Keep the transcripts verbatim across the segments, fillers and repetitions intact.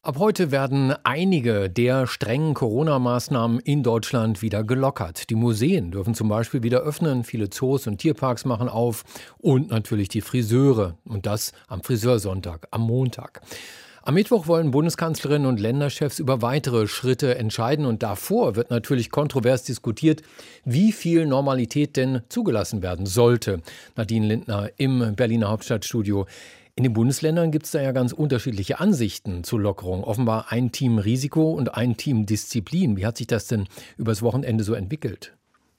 Ab heute werden einige der strengen Corona-Maßnahmen in Deutschland wieder gelockert. Die Museen dürfen zum Beispiel wieder öffnen, viele Zoos und Tierparks machen auf und natürlich die Friseure. Und das am Friseursonntag, am Montag. Am Mittwoch wollen Bundeskanzlerinnen und Länderchefs über weitere Schritte entscheiden. Und davor wird natürlich kontrovers diskutiert, wie viel Normalität denn zugelassen werden sollte. Nadine Lindner im Berliner Hauptstadtstudio. In den Bundesländern gibt es da ja ganz unterschiedliche Ansichten zur Lockerung. Offenbar ein Team Risiko und ein Team Disziplin. Wie hat sich das denn übers Wochenende so entwickelt?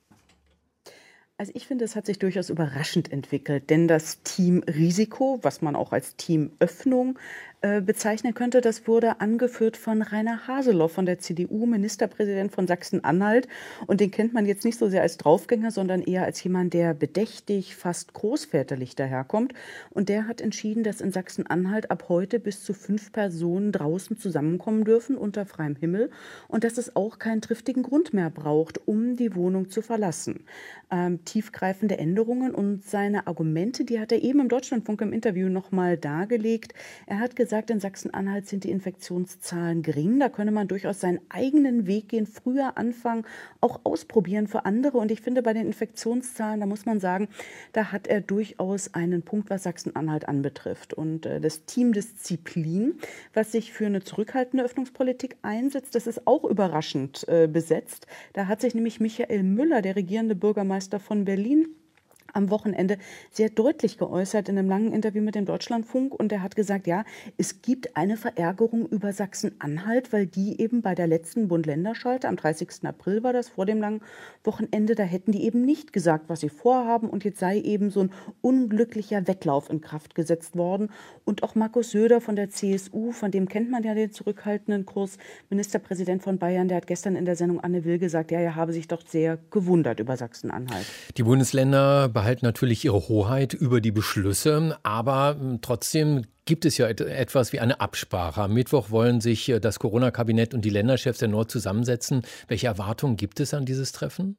Also ich finde, es hat sich durchaus überraschend entwickelt, denn das Team Risiko, was man auch als Team Öffnung äh, bezeichnen könnte, das wurde angeführt von Rainer Haseloff von der C D U, Ministerpräsident von Sachsen-Anhalt. Und den kennt man jetzt nicht so sehr als Draufgänger, sondern eher als jemand, der bedächtig, fast großväterlich daherkommt. Und der hat entschieden, dass in Sachsen-Anhalt ab heute bis zu fünf Personen draußen zusammenkommen dürfen unter freiem Himmel und dass es auch keinen triftigen Grund mehr braucht, um die Wohnung zu verlassen. Ähm, tiefgreifende Änderungen und seine Argumente, die hat er eben im Deutschlandfunk im Interview nochmal dargelegt. Er hat gesagt, in Sachsen-Anhalt sind die Infektionszahlen gering. Da könne man durchaus seinen eigenen Weg gehen, früher anfangen, auch ausprobieren für andere. Und ich finde, bei den Infektionszahlen, da muss man sagen, da hat er durchaus einen Punkt, was Sachsen-Anhalt anbetrifft. Und äh, das Team Disziplin, was sich für eine zurückhaltende Öffnungspolitik einsetzt, das ist auch überraschend äh, besetzt. Da hat sich nämlich Michael Müller, der regierende Bürgermeister von Berlin, am Wochenende sehr deutlich geäußert in einem langen Interview mit dem Deutschlandfunk. Und er hat gesagt, ja, es gibt eine Verärgerung über Sachsen-Anhalt, weil die eben bei der letzten Bund-Länder-Schalte, am dreißigsten April war das, vor dem langen Wochenende, da hätten die eben nicht gesagt, was sie vorhaben. Und jetzt sei eben so ein unglücklicher Wettlauf in Kraft gesetzt worden. Und auch Markus Söder von der C S U, von dem kennt man ja den zurückhaltenden Kurs, Ministerpräsident von Bayern, der hat gestern in der Sendung Anne Will gesagt, ja, er habe sich doch sehr gewundert über Sachsen-Anhalt. Die Bundesländer behalten natürlich ihre Hoheit über die Beschlüsse, aber trotzdem gibt es ja etwas wie eine Absprache. Am Mittwoch wollen sich das Corona-Kabinett und die Länderchefs erneut zusammensetzen. Welche Erwartungen gibt es an dieses Treffen?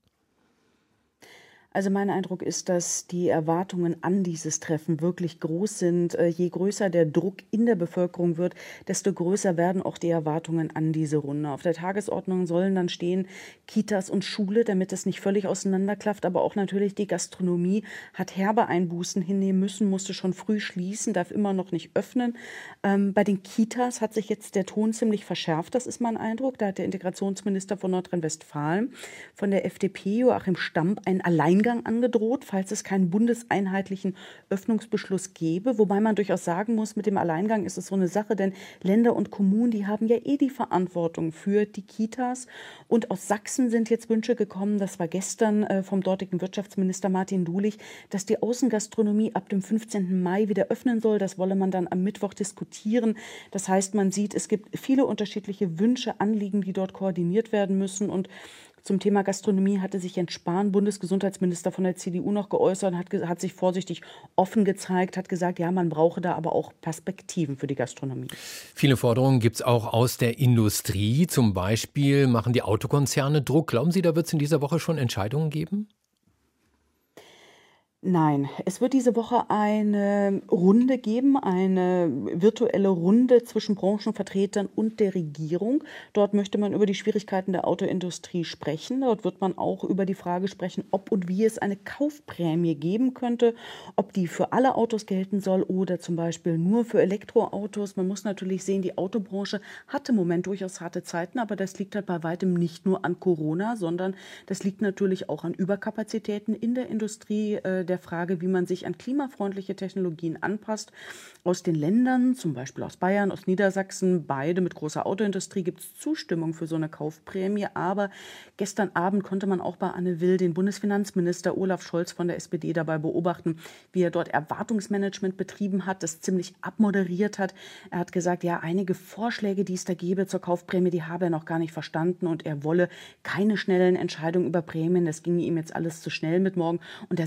Also mein Eindruck ist, dass die Erwartungen an dieses Treffen wirklich groß sind. Je größer der Druck in der Bevölkerung wird, desto größer werden auch die Erwartungen an diese Runde. Auf der Tagesordnung sollen dann stehen Kitas und Schule, damit es nicht völlig auseinanderklafft. Aber auch natürlich die Gastronomie hat herbe Einbußen hinnehmen müssen, musste schon früh schließen, darf immer noch nicht öffnen. Ähm, bei den Kitas hat sich jetzt der Ton ziemlich verschärft, das ist mein Eindruck. Da hat der Integrationsminister von Nordrhein-Westfalen von der F D P, Joachim Stamp, ein Alleingang angedroht, falls es keinen bundeseinheitlichen Öffnungsbeschluss gäbe. Wobei man durchaus sagen muss, mit dem Alleingang ist es so eine Sache, denn Länder und Kommunen, die haben ja eh die Verantwortung für die Kitas. Und aus Sachsen sind jetzt Wünsche gekommen, das war gestern äh, vom dortigen Wirtschaftsminister Martin Dulich, dass die Außengastronomie ab dem fünfzehnten Mai wieder öffnen soll. Das wolle man dann am Mittwoch diskutieren. Das heißt, man sieht, es gibt viele unterschiedliche Wünsche, Anliegen, die dort koordiniert werden müssen. Und zum Thema Gastronomie hatte sich Jens Spahn, Bundesgesundheitsminister von der C D U, noch geäußert, hat, hat sich vorsichtig offen gezeigt, hat gesagt, ja, man brauche da aber auch Perspektiven für die Gastronomie. Viele Forderungen gibt es auch aus der Industrie. Zum Beispiel machen die Autokonzerne Druck. Glauben Sie, da wird es in dieser Woche schon Entscheidungen geben? Nein, es wird diese Woche eine Runde geben, eine virtuelle Runde zwischen Branchenvertretern und der Regierung. Dort möchte man über die Schwierigkeiten der Autoindustrie sprechen. Dort wird man auch über die Frage sprechen, ob und wie es eine Kaufprämie geben könnte, ob die für alle Autos gelten soll oder zum Beispiel nur für Elektroautos. Man muss natürlich sehen, die Autobranche hat im Moment durchaus harte Zeiten, aber das liegt halt bei weitem nicht nur an Corona, sondern das liegt natürlich auch an Überkapazitäten in der Industrie, äh, der Frage, wie man sich an klimafreundliche Technologien anpasst. Aus den Ländern, zum Beispiel aus Bayern, aus Niedersachsen, beide mit großer Autoindustrie, gibt es Zustimmung für so eine Kaufprämie. Aber gestern Abend konnte man auch bei Anne Will den Bundesfinanzminister Olaf Scholz von der S P D dabei beobachten, wie er dort Erwartungsmanagement betrieben hat, das ziemlich abmoderiert hat. Er hat gesagt, ja, einige Vorschläge, die es da gäbe zur Kaufprämie, die habe er noch gar nicht verstanden und er wolle keine schnellen Entscheidungen über Prämien. Das ging ihm jetzt alles zu schnell mit morgen und da sei er sich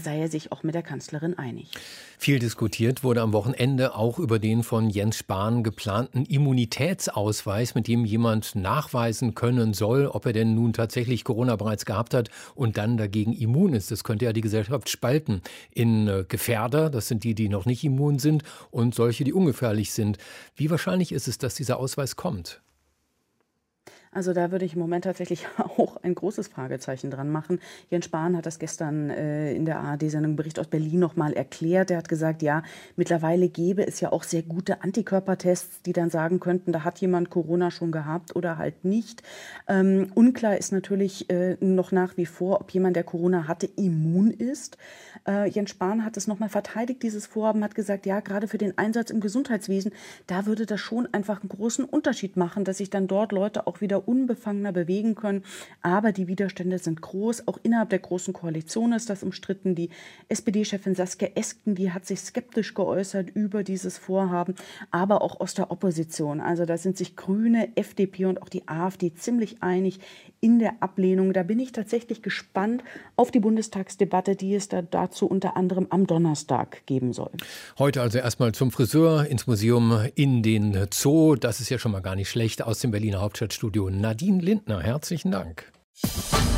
sich auch mit der Kanzlerin einig. Viel diskutiert wurde am Wochenende auch über den von Jens Spahn geplanten Immunitätsausweis, mit dem jemand nachweisen können soll, ob er denn nun tatsächlich Corona bereits gehabt hat und dann dagegen immun ist. Das könnte ja die Gesellschaft spalten in äh, Gefährder, das sind die, die noch nicht immun sind, und solche, die ungefährlich sind. Wie wahrscheinlich ist es, dass dieser Ausweis kommt? Also da würde ich im Moment tatsächlich auch ein großes Fragezeichen dran machen. Jens Spahn hat das gestern äh, in der A R D-Sendung Bericht aus Berlin nochmal erklärt. Er hat gesagt, ja, mittlerweile gäbe es ja auch sehr gute Antikörpertests, die dann sagen könnten, da hat jemand Corona schon gehabt oder halt nicht. Ähm, unklar ist natürlich äh, noch nach wie vor, ob jemand, der Corona hatte, immun ist. Äh, Jens Spahn hat es nochmal verteidigt, dieses Vorhaben, hat gesagt, ja, gerade für den Einsatz im Gesundheitswesen, da würde das schon einfach einen großen Unterschied machen, dass sich dann dort Leute auch wieder unbefangener bewegen können. Aber die Widerstände sind groß. Auch innerhalb der Großen Koalition ist das umstritten. Die S P D-Chefin Saskia Esken, die hat sich skeptisch geäußert über dieses Vorhaben, aber auch aus der Opposition. Also da sind sich Grüne, F D P und auch die AfD ziemlich einig in der Ablehnung. Da bin ich tatsächlich gespannt auf die Bundestagsdebatte, die es da dazu unter anderem am Donnerstag geben soll. Heute also erstmal zum Friseur, ins Museum, in den Zoo. Das ist ja schon mal gar nicht schlecht. Aus dem Berliner Hauptstadtstudio Nadine Lindner. Herzlichen Dank.